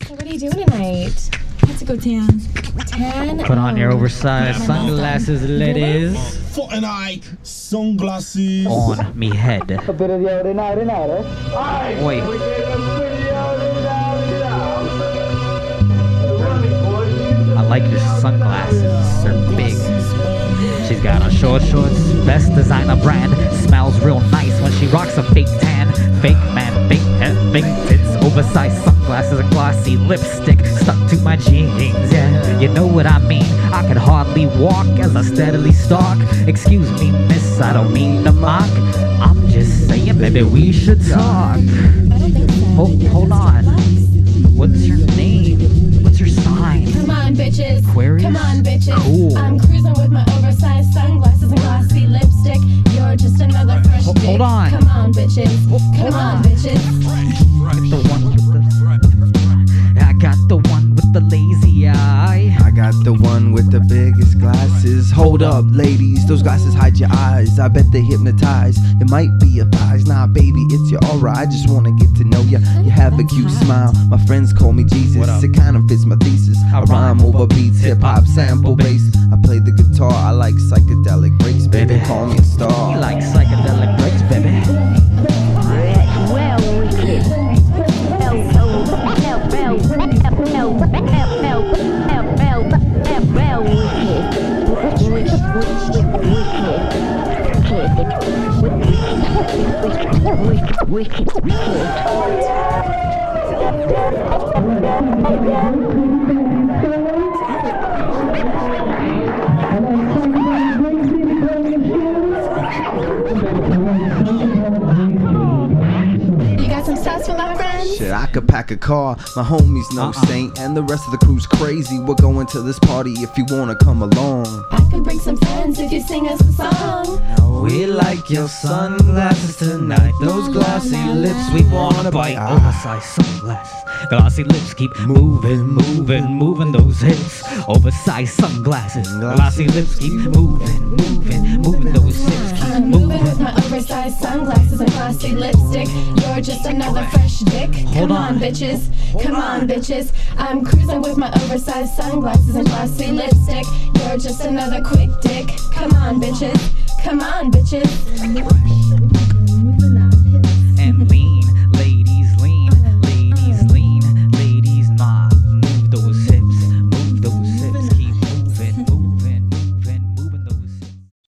What are you doing tonight? Let's go tan. Tan? Put on your oversized sunglasses, ladies. Fortnite sunglasses on me head. Oi. I like your sunglasses. They're big. She's got on shorts, best designer brand. Smells real nice when she rocks a fake tan. Fake man, fake head, fake tits. Oversized sunglasses and glossy lipstick stuck to my jeans. Yeah, you know what I mean. I could hardly walk as I steadily stalk. Excuse me, miss, I don't mean to mock. I'm just saying, baby, we should talk. Hold on. What's your name? What's your sign? Come on, bitches. Aquarius? Come on, bitches. Cool. I'm cruising with my oversized sunglasses and glossy lipstick. You're just another fresh dick. Hold on. Come on, bitches. Come on, bitches. The one with the... I got the one with the lazy eye. I got the one with the biggest glasses. Hold up, ladies, those glasses hide your eyes. I bet they hypnotize. It might be a thighs. Nah, baby, it's your aura. I just wanna get to know ya. You have a cute smile. My friends call me Jesus. It kind of fits my thesis. I rhyme over beats, hip hop, sample bass. I play the guitar. I like psychedelic breaks, baby. Call me a star. You like psychedelic breaks, baby. Well, wicked. You got some stats for my friends? Shit, I could pack a car. My homie's no saint, and the rest of the crew's crazy. We're going to this party if you wanna come along. I could bring some friends if you sing us a song. We like your sunglasses tonight. Those glossy lips we wanna bite. Oversized sunglasses. Glossy lips keep moving those hips. Oversized sunglasses. Glossy lips keep moving those hips. Keep I'm moving with my oversized sunglasses and glossy lipstick. You're just another fresh dick. Come on, bitches. Come on, bitches. I'm cruising with my oversized sunglasses and glossy lipstick. You're just another quick dick. Come on, bitches. Come on, bitches.